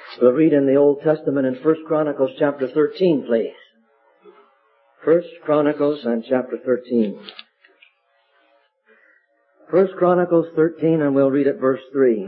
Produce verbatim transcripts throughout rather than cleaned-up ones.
We'll read in the Old Testament in First Chronicles chapter thirteen, please. First Chronicles and chapter thirteen. First Chronicles thirteen, and we'll read at verse three.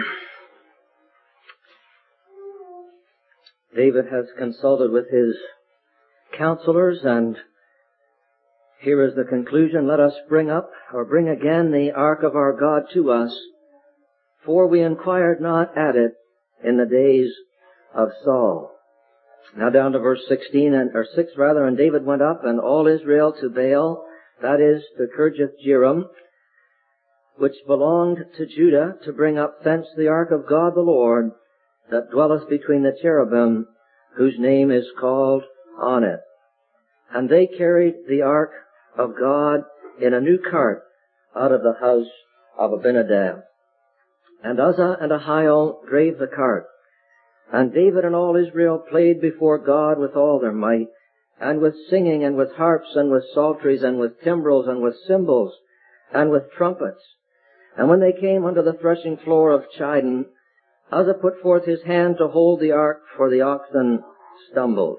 David has consulted with his counselors, and here is the conclusion. Let us bring up, or bring again, the ark of our God to us, for we inquired not at it in the days of Saul. Now down to verse sixteen, and, or six rather, and David went up, and all Israel to Baal, that is, to Kirjath-jearim, which belonged to Judah, to bring up thence the ark of God the Lord, that dwelleth between the cherubim, whose name is called on it. And they carried the ark of God in a new cart out of the house of Abinadab. And Uzzah and Ahio drave the cart. And David and all Israel played before God with all their might, and with singing, and with harps, and with psalteries, and with timbrels, and with cymbals, and with trumpets. And when they came unto the threshing floor of Chidon, Uzzah put forth his hand to hold the ark, for the oxen stumbled.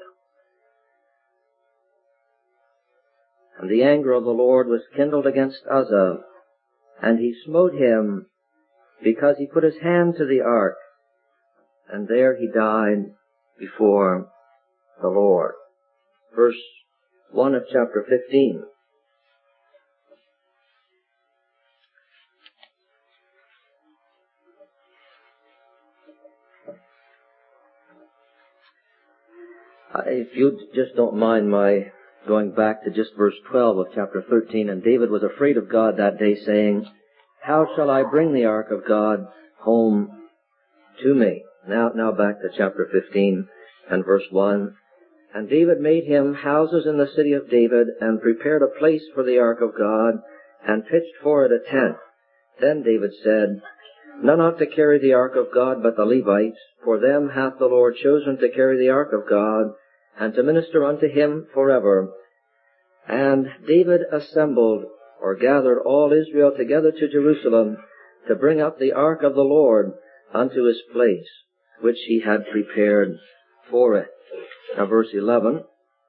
And the anger of the Lord was kindled against Uzzah, and he smote him, because he put his hand to the ark, and there he died before the Lord. Verse one of chapter fifteen. If you just don't mind my going back to just verse twelve of chapter thirteen, and David was afraid of God that day, saying, how shall I bring the ark of God home to me? Now, now back to chapter fifteen and verse one. And David made him houses in the city of David, and prepared a place for the ark of God, and pitched for it a tent. Then David said, none ought to carry the ark of God but the Levites, for them hath the Lord chosen to carry the ark of God, and to minister unto him forever. And David assembled, or gathered all Israel together to Jerusalem, to bring up the ark of the Lord unto his place, which he had prepared for it. Now verse eleven.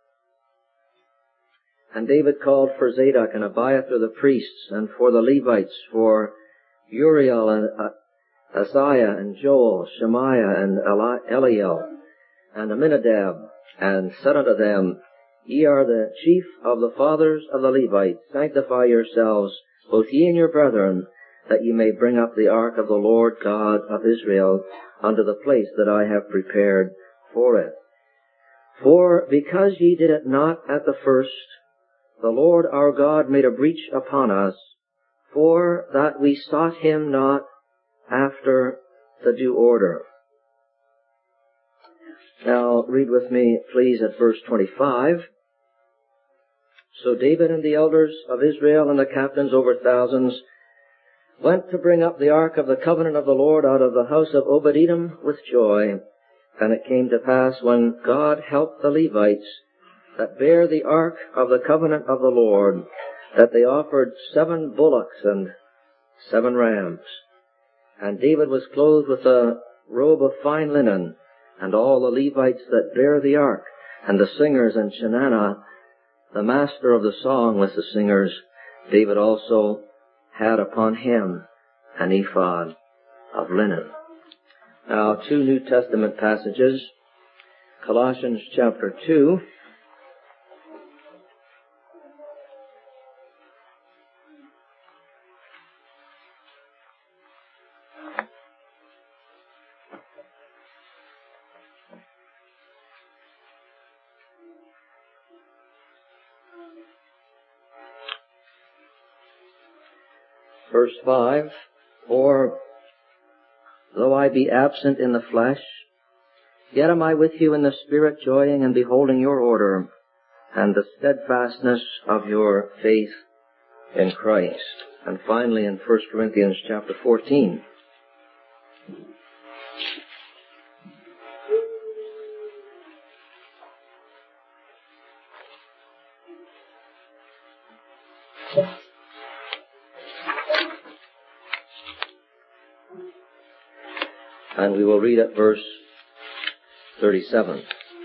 And David called for Zadok and Abiathar the priests, and for the Levites, for Uriel and uh, Asaiah and Joel, Shemaiah and Eli- Eliel, and Aminadab, and said unto them, ye are the chief of the fathers of the Levites. Sanctify yourselves, both ye and your brethren, that ye may bring up the ark of the Lord God of Israel unto the place that I have prepared for it. For because ye did it not at the first, the Lord our God made a breach upon us, for that we sought him not after the due order. Now read with me, please, at verse twenty-five. So David and the elders of Israel and the captains over thousands went to bring up the ark of the covenant of the Lord out of the house of Obed-Edom with joy. And it came to pass, when God helped the Levites that bare the ark of the covenant of the Lord, that they offered seven bullocks and seven rams. And David was clothed with a robe of fine linen, and all the Levites that bare the ark, and the singers, and Chenanah, the master of the song with the singers, David also had upon him an ephod of linen. Now, two New Testament passages. Colossians chapter two. Verse five, for though I be absent in the flesh, yet am I with you in the spirit, joying and beholding your order, and the steadfastness of your faith in Christ. And finally in First Corinthians chapter fourteen. And we will read at verse thirty-seven.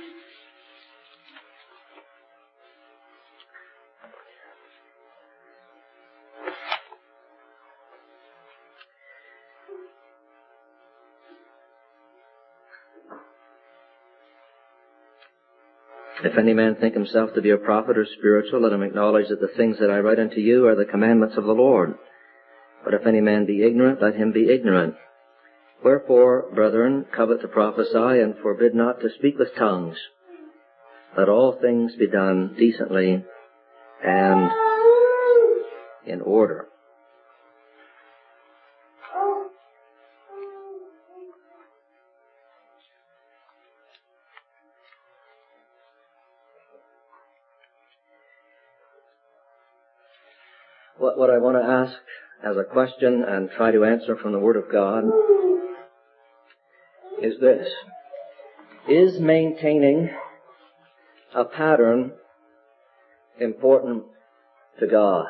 If any man think himself to be a prophet or spiritual, let him acknowledge that the things that I write unto you are the commandments of the Lord. But if any man be ignorant, let him be ignorant. Wherefore, brethren, covet to prophesy, and forbid not to speak with tongues. Let all things be done decently and in order. What, what I want to ask as a question and try to answer from the Word of God is this. Is maintaining a pattern important to God?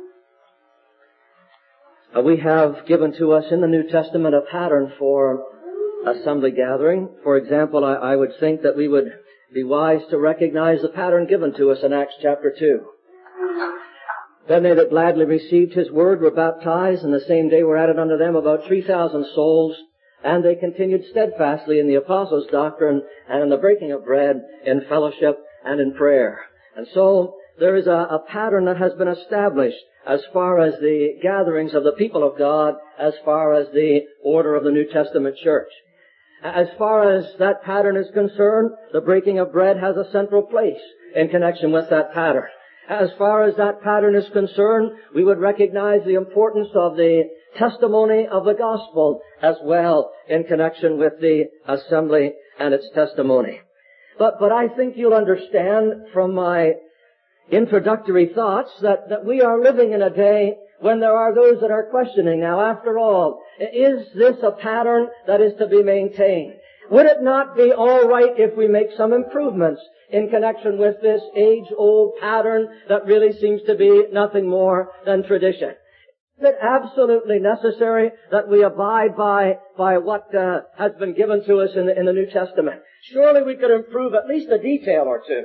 Uh, we have given to us in the New Testament a pattern for assembly gathering. For example, I, I would think that we would be wise to recognize the pattern given to us in Acts chapter two. Then they that gladly received His word were baptized, and the same day were added unto them about three thousand souls, and they continued steadfastly in the apostles' doctrine, and in the breaking of bread, in fellowship, and in prayer. And so, there is a, a pattern that has been established as far as the gatherings of the people of God, as far as the order of the New Testament church. As far as that pattern is concerned, the breaking of bread has a central place in connection with that pattern. As far as that pattern is concerned, we would recognize the importance of the testimony of the gospel as well in connection with the assembly and its testimony. But, but I think you'll understand from my introductory thoughts that, that we are living in a day when there are those that are questioning, now after all, is this a pattern that is to be maintained? Would it not be all right if we make some improvements in connection with this age-old pattern that really seems to be nothing more than tradition? Is it absolutely necessary that we abide by by what uh, has been given to us in the, in the New Testament? Surely we could improve at least a detail or two.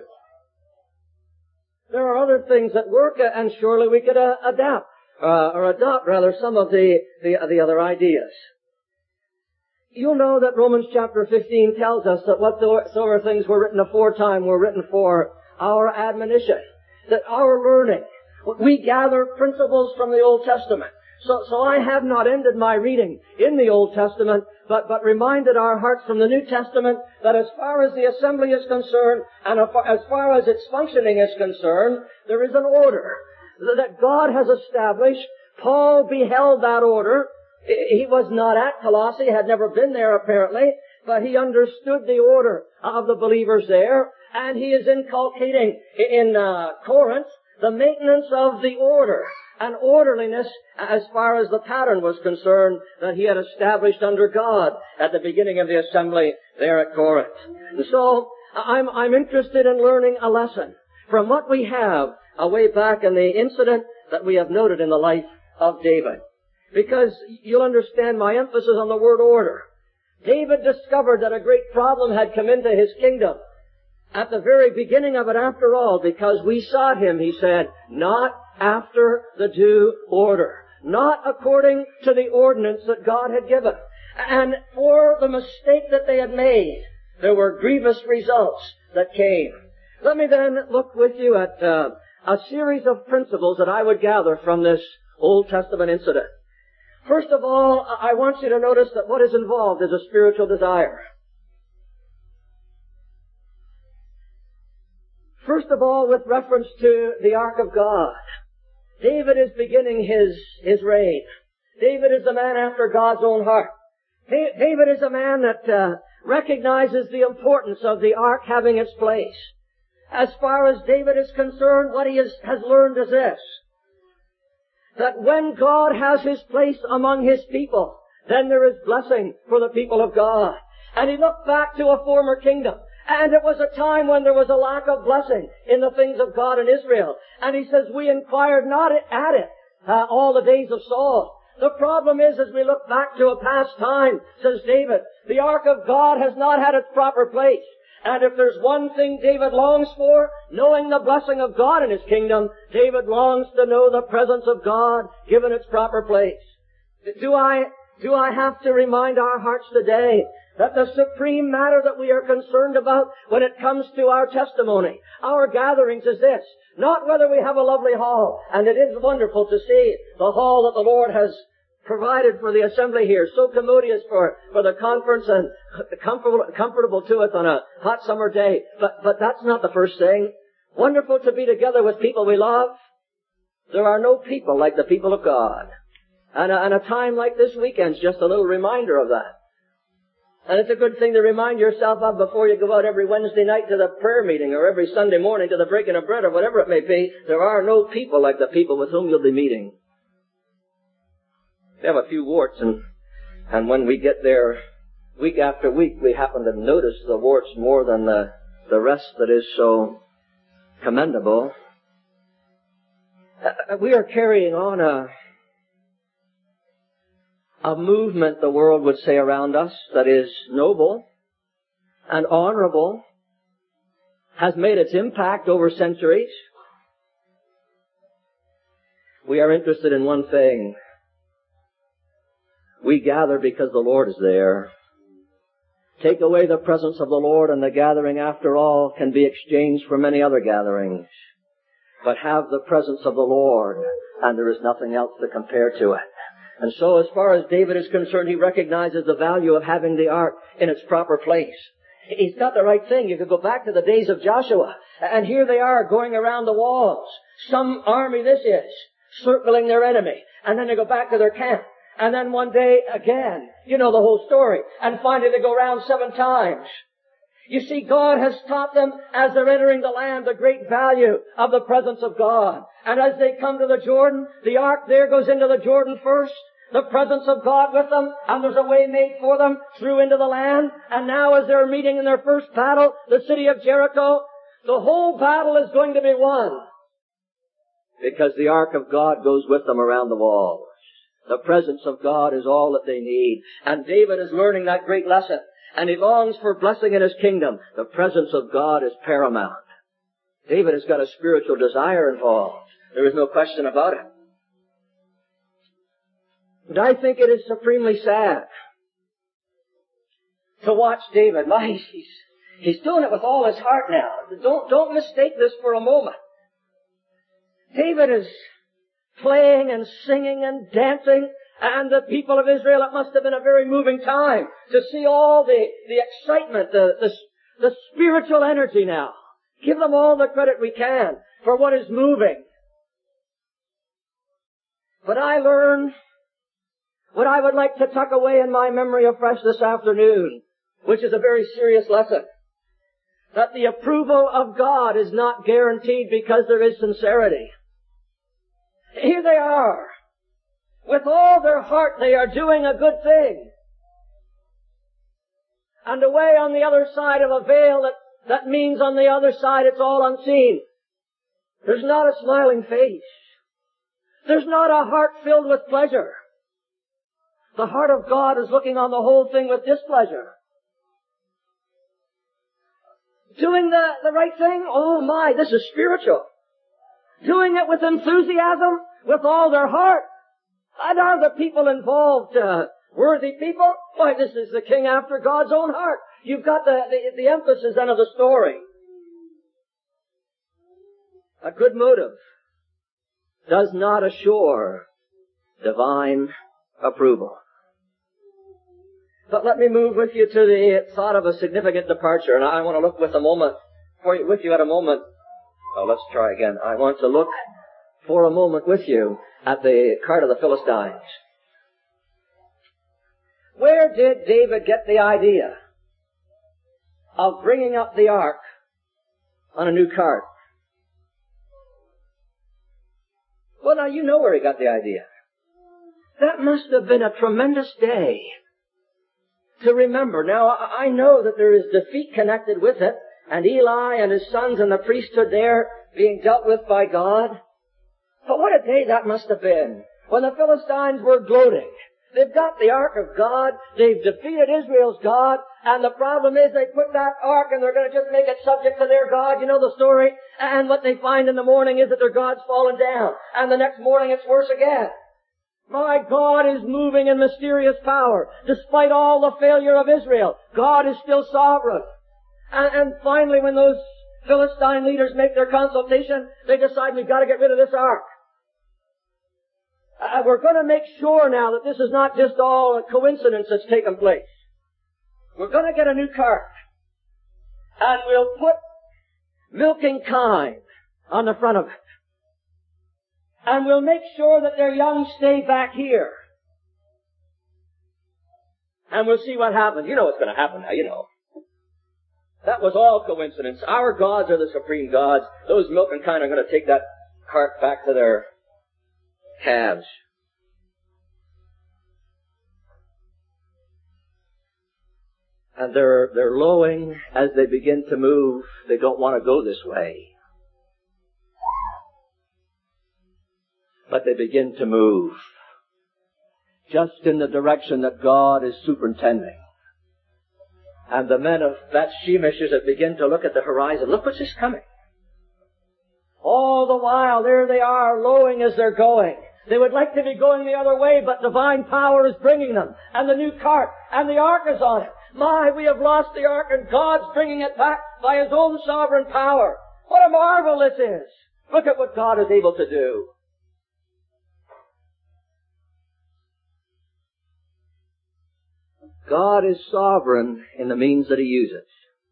There are other things that work, uh, and surely we could uh, adapt uh, or adopt rather some of the the, the other ideas. You'll know that Romans chapter fifteen tells us that whatsoever things were written aforetime were written for our admonition, that our learning. We gather principles from the Old Testament. So, so I have not ended my reading in the Old Testament, but, but reminded our hearts from the New Testament that as far as the assembly is concerned, and as far as its functioning is concerned, there is an order that God has established. Paul beheld that order. He was not at Colossae, had never been there apparently, but he understood the order of the believers there, and he is inculcating in uh, Corinth the maintenance of the order and orderliness as far as the pattern was concerned that he had established under God at the beginning of the assembly there at Corinth. So I'm, I'm interested in learning a lesson from what we have away back in the incident that we have noted in the life of David. Because you'll understand my emphasis on the word order. David discovered that a great problem had come into his kingdom at the very beginning of it after all, because we sought him, he said, not after the due order, not according to the ordinance that God had given. And for the mistake that they had made, there were grievous results that came. Let me then look with you at uh, a series of principles that I would gather from this Old Testament incident. First of all, I want you to notice that what is involved is a spiritual desire. First of all, with reference to the Ark of God, David is beginning his, his reign. David is a man after God's own heart. David is a man that uh, recognizes the importance of the Ark having its place. As far as David is concerned, what he is, has learned is this: that when God has His place among His people, then there is blessing for the people of God. And he looked back to a former kingdom, and it was a time when there was a lack of blessing in the things of God in Israel. And he says, we inquired not at it uh, all the days of Saul. The problem is, as we look back to a past time, says David, the Ark of God has not had its proper place. And if there's one thing David longs for, knowing the blessing of God in his kingdom, David longs to know the presence of God given its proper place. Do I, do I have to remind our hearts today that the supreme matter that we are concerned about when it comes to our testimony, our gatherings, is this: not whether we have a lovely hall, and it is wonderful to see the hall that the Lord has provided for the assembly here, so commodious for, for the conference and comfortable, comfortable to us on a hot summer day. But, but that's not the first thing. Wonderful to be together with people we love. There are no people like the people of God. And a, and a time like this weekend's just a little reminder of that. And it's a good thing to remind yourself of before you go out every Wednesday night to the prayer meeting or every Sunday morning to the breaking of bread or whatever it may be. There are no people like the people with whom you'll be meeting. We have a few warts, and, and when we get there week after week, we happen to notice the warts more than the, the rest that is so commendable. Uh, we are carrying on a, a movement, the world would say, around us that is noble and honorable, has made its impact over centuries. We are interested in one thing. We gather because the Lord is there. Take away the presence of the Lord and the gathering, after all, can be exchanged for many other gatherings. But have the presence of the Lord, and there is nothing else to compare to it. And so as far as David is concerned, he recognizes the value of having the ark in its proper place. He's got the right thing. You could go back to the days of Joshua, and here they are going around the walls. Some army this is, circling their enemy. And then they go back to their camp. And then one day again, you know the whole story. And finally they go round seven times. You see, God has taught them as they're entering the land the great value of the presence of God. And as they come to the Jordan, the ark there goes into the Jordan first. The presence of God with them, and there's a way made for them through into the land. And now as they're meeting in their first battle, the city of Jericho, the whole battle is going to be won. Because the ark of God goes with them around the walls. The presence of God is all that they need. And David is learning that great lesson. And he longs for blessing in his kingdom. The presence of God is paramount. David has got a spiritual desire involved. There is no question about it. And I think it is supremely sad to watch David. My, he's, he's doing it with all his heart now. Don't, don't mistake this for a moment. David is playing and singing and dancing, and the people of Israel, it must have been a very moving time to see all the, the excitement, the, the, the spiritual energy now. Give them all the credit we can for what is moving. But I learn what I would like to tuck away in my memory afresh this afternoon, which is a very serious lesson. That the approval of God is not guaranteed because there is sincerity. Here they are. With all their heart they are doing a good thing. And away on the other side of a veil, that, that means on the other side it's all unseen. There's not a smiling face. There's not a heart filled with pleasure. The heart of God is looking on the whole thing with displeasure. Doing the, the right thing? Oh my, this is spiritual. Doing it with enthusiasm, with all their heart. And are the people involved uh, worthy people? Why, this is the king after God's own heart. You've got the, the, the emphasis then of the story. A good motive does not assure divine approval. But let me move with you to the thought of a significant departure, and I want to look with a moment, for you, with you at a moment. Oh, let's try again. I want to look for a moment with you at the cart of the Philistines. Where did David get the idea of bringing up the ark on a new cart? Well, now you know where he got the idea. That must have been a tremendous day to remember. Now, I know that there is defeat connected with it, and Eli and his sons and the priesthood there being dealt with by God. But what a day that must have been when the Philistines were gloating. They've got the Ark of God. They've defeated Israel's God. And the problem is they put that Ark and they're going to just make it subject to their God. You know the story? And what they find in the morning is that their God's fallen down. And the next morning it's worse again. My God is moving in mysterious power. Despite all the failure of Israel, God is still sovereign. And, and finally, when those Philistine leaders make their consultation, they decide we've got to get rid of this Ark. Uh, we're going to make sure now that this is not just all a coincidence that's taken place. We're going to get a new cart. And we'll put milking kine on the front of it. And we'll make sure that their young stay back here. And we'll see what happens. You know what's going to happen now, you know. That was all coincidence. Our gods are the supreme gods. Those milking kine are going to take that cart back to their calves. And they're, they're lowing as they begin to move. They don't want to go this way. But they begin to move just in the direction that God is superintending. And the men of that Shemesh as they begin to look at the horizon, look what's just coming. All the while, there they are, lowing as they're going. They would like to be going the other way, but divine power is bringing them. And the new cart, and the Ark is on it. My, we have lost the Ark, and God's bringing it back by His own sovereign power. What a marvel this is. Look at what God is able to do. God is sovereign in the means that He uses.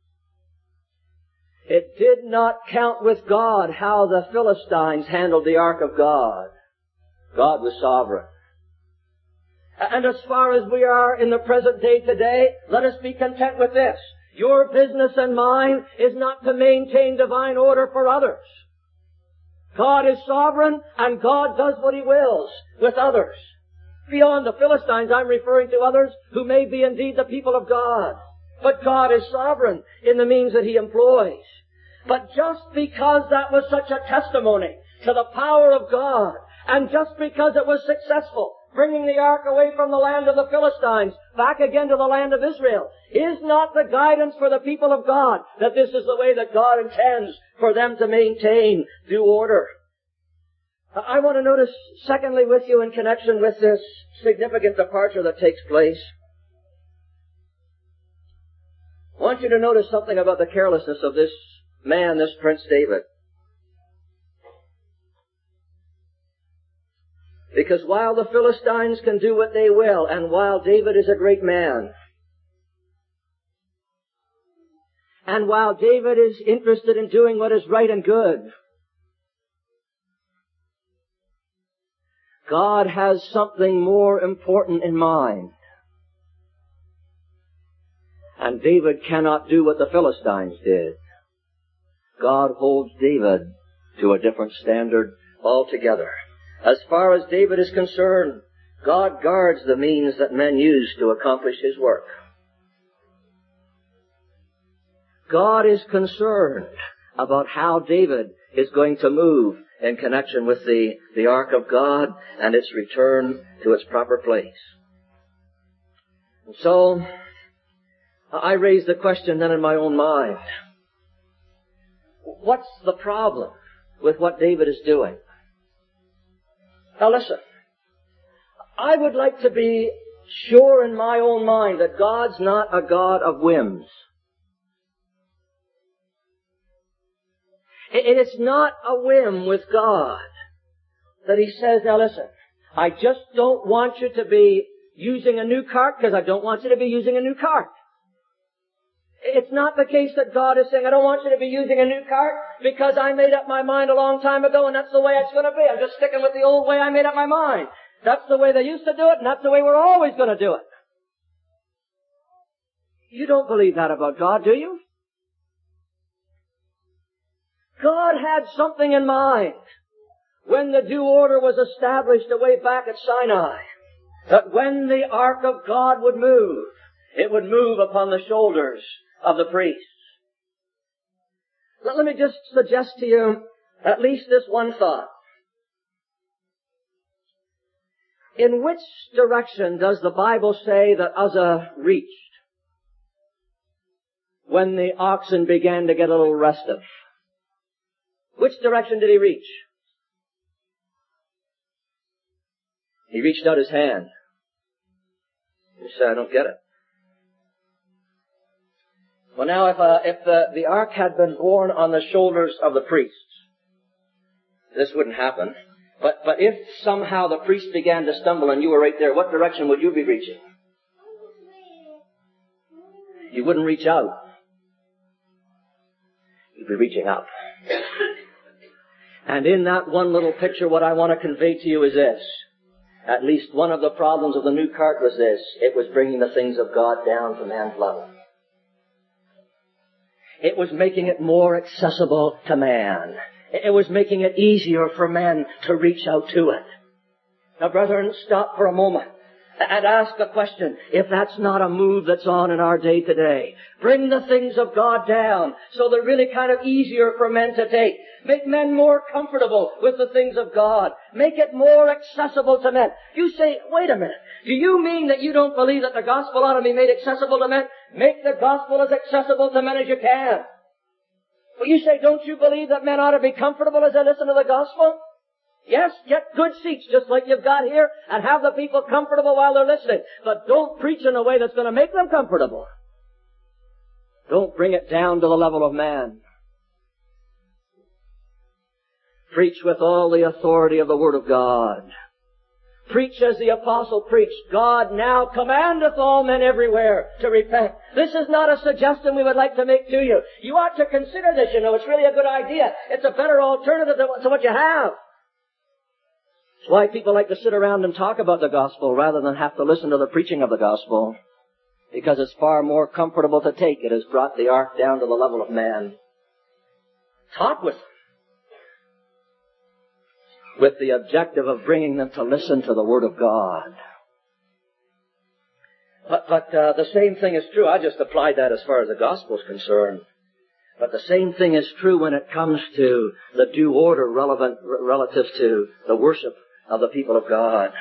It did not count with God how the Philistines handled the Ark of God. God was sovereign. And as far as we are in the present day today, let us be content with this. Your business and mine is not to maintain divine order for others. God is sovereign, and God does what He wills with others. Beyond the Philistines, I'm referring to others who may be indeed the people of God. But God is sovereign in the means that He employs. But just because that was such a testimony to the power of God, and just because it was successful, bringing the Ark away from the land of the Philistines back again to the land of Israel, is not the guidance for the people of God that this is the way that God intends for them to maintain due order. I want to notice, secondly, with you in connection with this significant departure that takes place, I want you to notice something about the carelessness of this man, this Prince David. Because while the Philistines can do what they will, and while David is a great man, and while David is interested in doing what is right and good, God has something more important in mind. And David cannot do what the Philistines did. God holds David to a different standard altogether. As far as David is concerned, God guards the means that men use to accomplish His work. God is concerned about how David is going to move in connection with the, the Ark of God and its return to its proper place. And so, I raise the question then in my own mind. What's the problem with what David is doing? Now listen, I would like to be sure in my own mind that God's not a God of whims. It's not a whim with God that He says, now listen, I just don't want you to be using a new cart because I don't want you to be using a new cart. It's not the case that God is saying, I don't want you to be using a new cart because I made up my mind a long time ago and that's the way it's going to be. I'm just sticking with the old way I made up my mind. That's the way they used to do it and that's the way we're always going to do it. You don't believe that about God, do you? God had something in mind when the due order was established away back at Sinai, that when the Ark of God would move, it would move upon the shoulders of the priests. Let me just suggest to you at least this one thought. In which direction does the Bible say that Uzzah reached when the oxen began to get a little restive? Which direction did he reach? He reached out his hand. You say, I don't get it. Well, now, if, uh, if the, the ark had been borne on the shoulders of the priests, this wouldn't happen. But, but if somehow the priest began to stumble and you were right there, what direction would you be reaching? You wouldn't reach out. You'd be reaching up. And in that one little picture, what I want to convey to you is this. At least one of the problems of the new cart was this. It was bringing the things of God down to man's level. It was making it more accessible to man. It was making it easier for men to reach out to it. Now, brethren, stop for a moment and ask the question, if that's not a move that's on in our day today. Bring the things of God down so they're really kind of easier for men to take. Make men more comfortable with the things of God. Make it more accessible to men. You say, wait a minute, do you mean that you don't believe that the gospel ought to be made accessible to men? Make the gospel as accessible to men as you can. Well, you say, don't you believe that men ought to be comfortable as they listen to the gospel? Yes, get good seats just like you've got here and have the people comfortable while they're listening. But don't preach in a way that's going to make them comfortable. Don't bring it down to the level of man. Preach with all the authority of the Word of God. Preach as the apostle preached. God now commandeth all men everywhere to repent. This is not a suggestion we would like to make to you. You ought to consider this, you know. It's really a good idea. It's a better alternative to what you have. It's why people like to sit around and talk about the gospel rather than have to listen to the preaching of the gospel. Because it's far more comfortable to take. It has brought the ark down to the level of man. Talk with them, with the objective of bringing them to listen to the Word of God. But, but uh, the same thing is true. I just applied that as far as the gospel is concerned. But the same thing is true when it comes to the due order relevant relative to the worship of the people of God.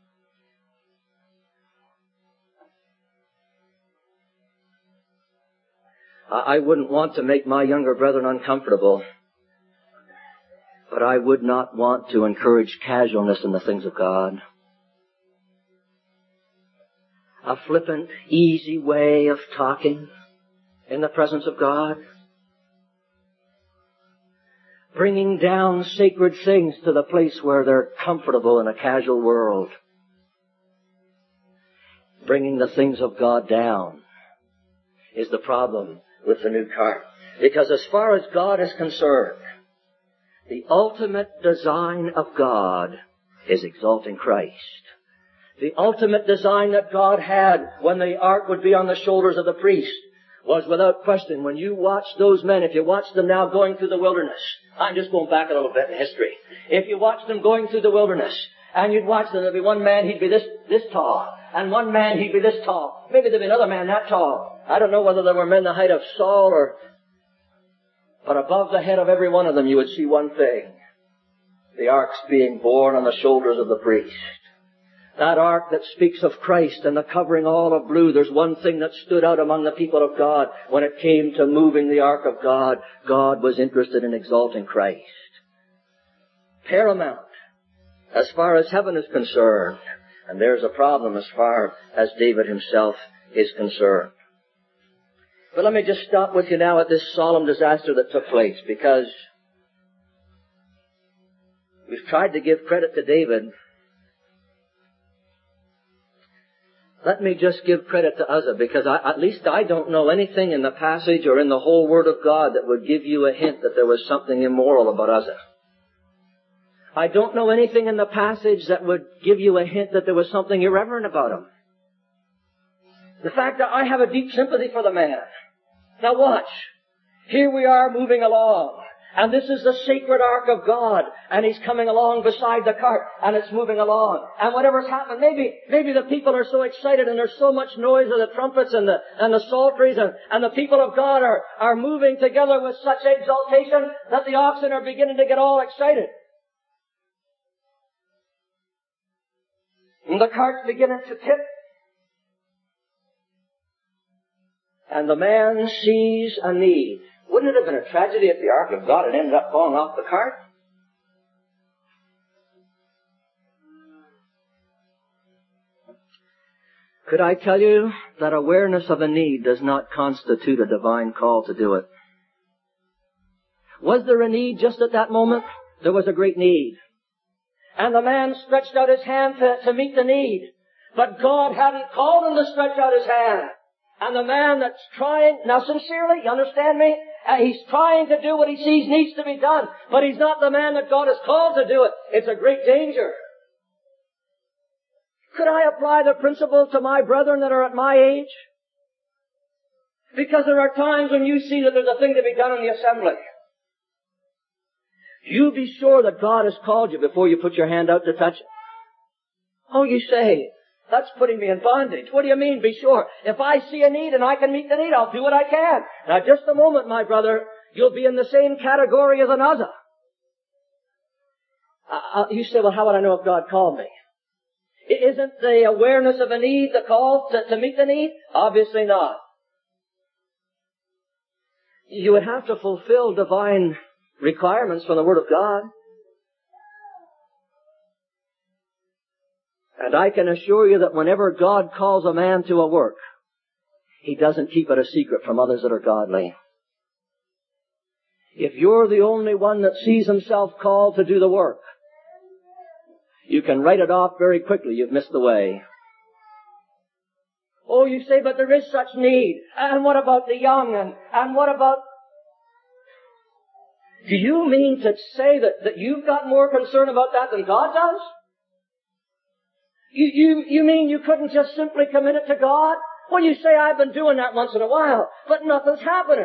I wouldn't want to make my younger brethren uncomfortable, but I would not want to encourage casualness in the things of God. A flippant, easy way of talking in the presence of God. Bringing down sacred things to the place where they're comfortable in a casual world. Bringing the things of God down is the problem with the new cart. Because as far as God is concerned, the ultimate design of God is exalting Christ. The ultimate design that God had when the ark would be on the shoulders of the priest was without question, when you watch those men, if you watch them now going through the wilderness, I'm just going back a little bit in history. If you watch them going through the wilderness, and you'd watch them, there'd be one man, he'd be this, this tall, and one man, he'd be this tall. Maybe there'd be another man that tall. I don't know whether there were men the height of Saul or, but above the head of every one of them you would see one thing. The ark's being borne on the shoulders of the priest. That ark that speaks of Christ and the covering all of blue, there's one thing that stood out among the people of God. When it came to moving the ark of God, God was interested in exalting Christ. Paramount as far as heaven is concerned. And there's a problem as far as David himself is concerned. But let me just stop with you now at this solemn disaster that took place, because we've tried to give credit to David. Let me just give credit to Uzzah, because I, at least I don't know anything in the passage or in the whole Word of God that would give you a hint that there was something immoral about Uzzah. I don't know anything in the passage that would give you a hint that there was something irreverent about him. The fact that I have a deep sympathy for the man. Now watch. Here we are moving along. And this is the sacred ark of God. And he's coming along beside the cart. And it's moving along. And whatever's happened, maybe, maybe the people are so excited and there's so much noise of the trumpets and the, and the psalteries and, and the people of God are, are moving together with such exaltation that the oxen are beginning to get all excited. And the cart's beginning to tip. And the man sees a need. Wouldn't it have been a tragedy if the Ark of God had ended up falling off the cart? Could I tell you that awareness of a need does not constitute a divine call to do it? Was there a need just at that moment? There was a great need. And the man stretched out his hand to, to meet the need. But God hadn't called him to stretch out his hand. And the man that's trying, now sincerely, you understand me? Uh, he's trying to do what he sees needs to be done. But he's not the man that God has called to do it. It's a great danger. Could I apply the principle to my brethren that are at my age? Because there are times when you see that there's a thing to be done in the assembly. You be sure that God has called you before you put your hand out to touch it. Oh, you say, that's putting me in bondage. What do you mean, be sure? If I see a need and I can meet the need, I'll do what I can. Now, just a moment, my brother, you'll be in the same category as another. Uh, you say, well, how would I know if God called me? Isn't the awareness of a need the call to, to meet the need? Obviously not. You would have to fulfill divine requirements from the Word of God. And I can assure you that whenever God calls a man to a work, He doesn't keep it a secret from others that are godly. If you're the only one that sees himself called to do the work, you can write it off very quickly. You've missed the way. Oh, you say, but there is such need. And what about the young? And, and what about... Do you mean to say that, that you've got more concern about that than God does? You, you, you mean you couldn't just simply commit it to God? Well, you say, I've been doing that once in a while, but nothing's happening.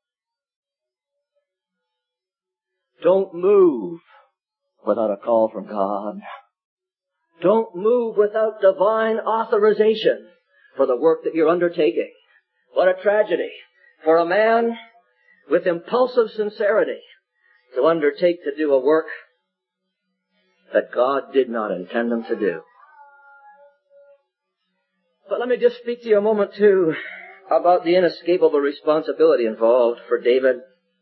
Don't move without a call from God. Don't move without divine authorization for the work that you're undertaking. What a tragedy for a man with impulsive sincerity to undertake to do a work that God did not intend him to do. But let me just speak to you a moment, too, about the inescapable responsibility involved for David.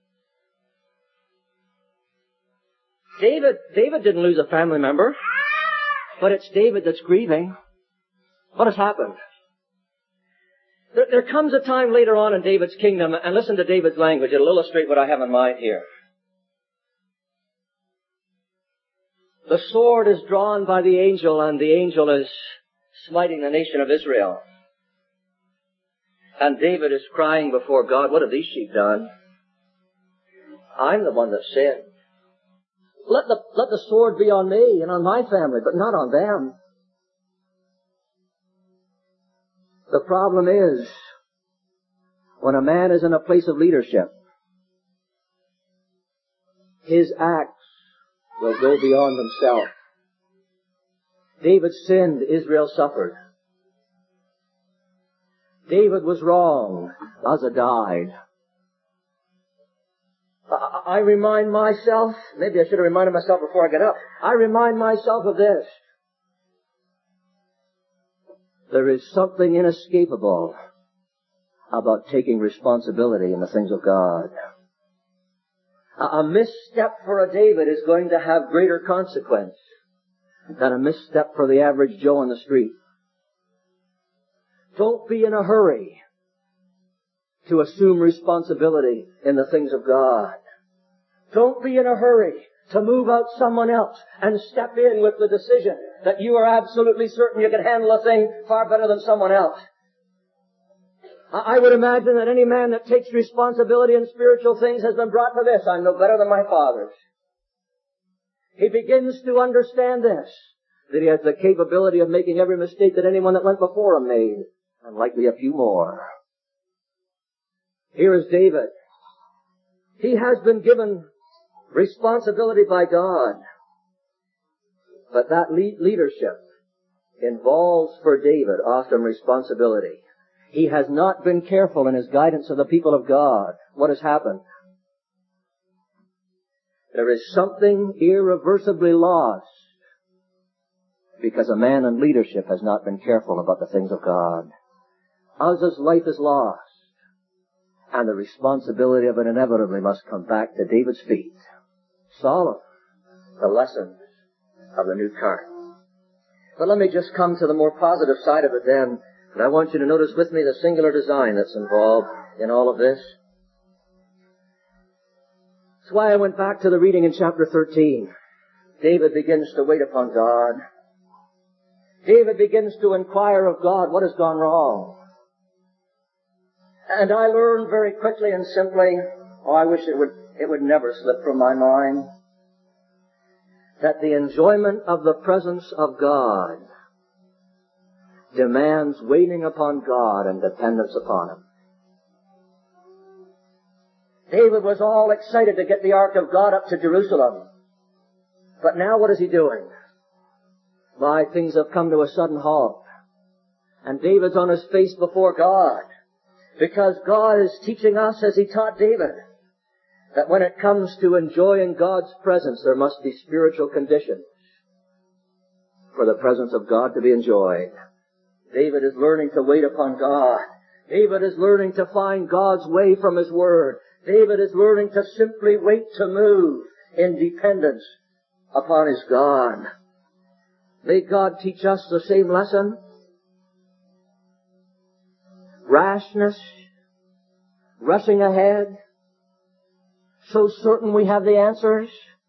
David, David didn't lose a family member, but it's David that's grieving. What has happened? There, there comes a time later on in David's kingdom, and listen to David's language. It'll illustrate what I have in mind here. The sword is drawn by the angel, and the angel is smiting the nation of Israel. And David is crying before God, what have these sheep done? I'm the one that sinned. Let the, let the sword be on me and on my family, but not on them. The problem is, when a man is in a place of leadership, his acts will go beyond himself. David sinned, Israel suffered. David was wrong, Uzzah died. I, I remind myself, maybe I should have reminded myself before I get up, I remind myself of this. There is something inescapable about taking responsibility in the things of God. A, a misstep for a David is going to have greater consequence than a misstep for the average Joe on the street. Don't be in a hurry to assume responsibility in the things of God. Don't be in a hurry to move out someone else and step in with the decision that you are absolutely certain you can handle a thing far better than someone else. I would imagine that any man that takes responsibility in spiritual things has been brought to this: I'm no better than my fathers. He begins to understand this, that he has the capability of making every mistake that anyone that went before him made, and likely a few more. Here is David. He has been given responsibility by God, but that lead leadership involves for David often responsibility. He has not been careful in his guidance of the people of God. What has happened? There is something irreversibly lost because a man in leadership has not been careful about the things of God. Uzzah's life is lost, and the responsibility of it inevitably must come back to David's feet. Solomon, the lessons of the new cart. But let me just come to the more positive side of it then, and I want you to notice with me the singular design that's involved in all of this. That's why I went back to the reading in chapter thirteen. David begins to wait upon God. David begins to inquire of God what has gone wrong. And I learned very quickly and simply, oh, I wish it would, it would never slip from my mind, that the enjoyment of the presence of God demands waiting upon God and dependence upon Him. David was all excited to get the Ark of God up to Jerusalem. But now what is he doing? Why, things have come to a sudden halt. And David's on his face before God. Because God is teaching us, as He taught David, that when it comes to enjoying God's presence, there must be spiritual conditions for the presence of God to be enjoyed. David is learning to wait upon God. David is learning to find God's way from His Word. David is learning to simply wait to move in dependence upon his God. May God teach us the same lesson. Rashness, rushing ahead, so certain we have the answers.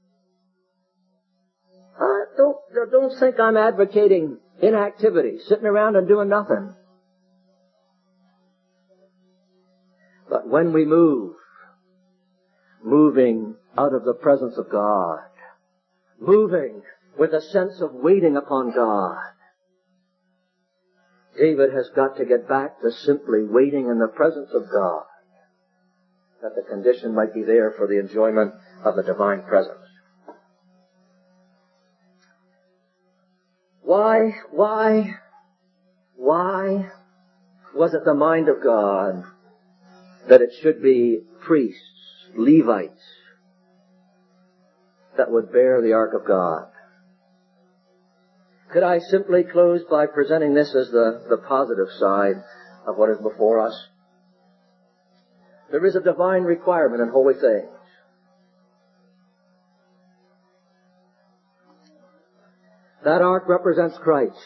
Uh, don't, don't think I'm advocating inactivity, sitting around and doing nothing. But when we move, moving out of the presence of God, moving with a sense of waiting upon God, David has got to get back to simply waiting in the presence of God, that the condition might be there for the enjoyment of the divine presence. Why, why, why was it the mind of God that it should be priests, Levites, that would bear the ark of God? Could I simply close by presenting this as the, the positive side of what is before us? There is a divine requirement in holy things. That ark represents Christ.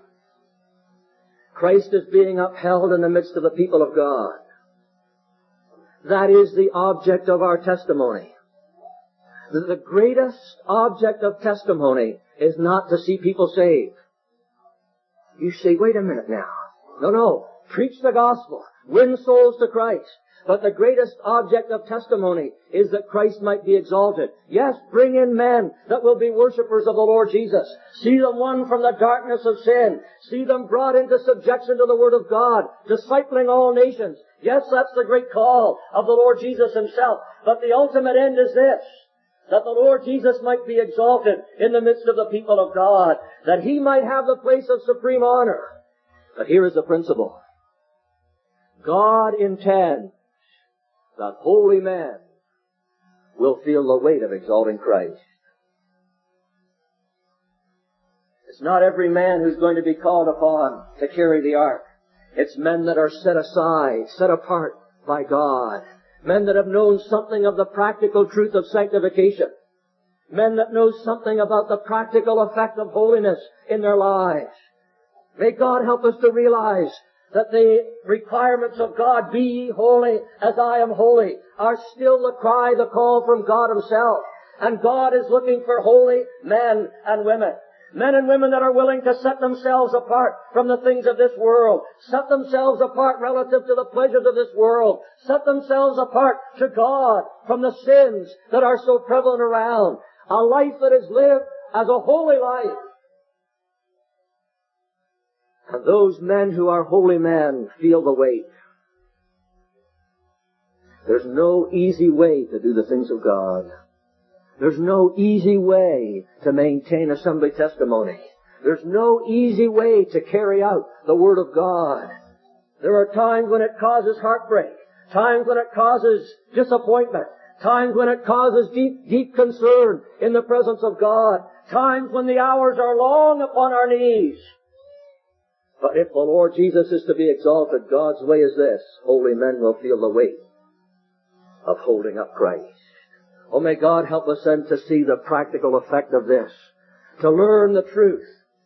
Christ is being upheld in the midst of the people of God. That is the object of our testimony. The greatest object of testimony is not to see people saved. You say, wait a minute now. No, no. Preach the gospel. Win souls to Christ. But the greatest object of testimony is that Christ might be exalted. Yes, bring in men that will be worshippers of the Lord Jesus. See them won from the darkness of sin. See them brought into subjection to the Word of God, discipling all nations. Yes, that's the great call of the Lord Jesus Himself. But the ultimate end is this, that the Lord Jesus might be exalted in the midst of the people of God, that He might have the place of supreme honor. But here is the principle. God intends that holy men will feel the weight of exalting Christ. It's not every man who's going to be called upon to carry the ark. It's men that are set aside, set apart by God. Men that have known something of the practical truth of sanctification. Men that know something about the practical effect of holiness in their lives. May God help us to realize that the requirements of God, be ye holy as I am holy, are still the cry, the call from God Himself. And God is looking for holy men and women. Men and women that are willing to set themselves apart from the things of this world. Set themselves apart relative to the pleasures of this world. Set themselves apart to God from the sins that are so prevalent around. A life that is lived as a holy life. And those men who are holy men feel the weight. There's no easy way to do the things of God. There's no easy way to maintain assembly testimony. There's no easy way to carry out the Word of God. There are times when it causes heartbreak, times when it causes disappointment, Times when it causes deep, deep concern in the presence of God. Times when the hours are long upon our knees. But if the Lord Jesus is to be exalted, God's way is this. Holy men will feel the weight of holding up Christ. Oh, may God help us then to see the practical effect of this. To learn the truth.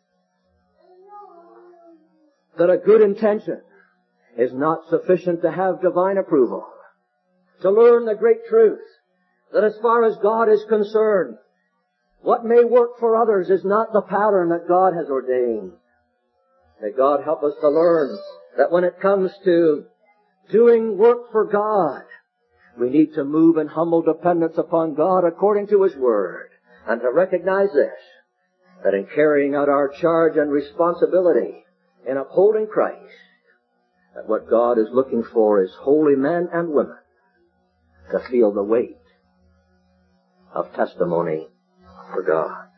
That a good intention is not sufficient to have divine approval. To learn the great truth. That as far as God is concerned, what may work for others is not the pattern that God has ordained. May God help us to learn that when it comes to doing work for God, we need to move in humble dependence upon God according to His Word. And to recognize this, that in carrying out our charge and responsibility in upholding Christ, that what God is looking for is holy men and women to feel the weight of testimony for God.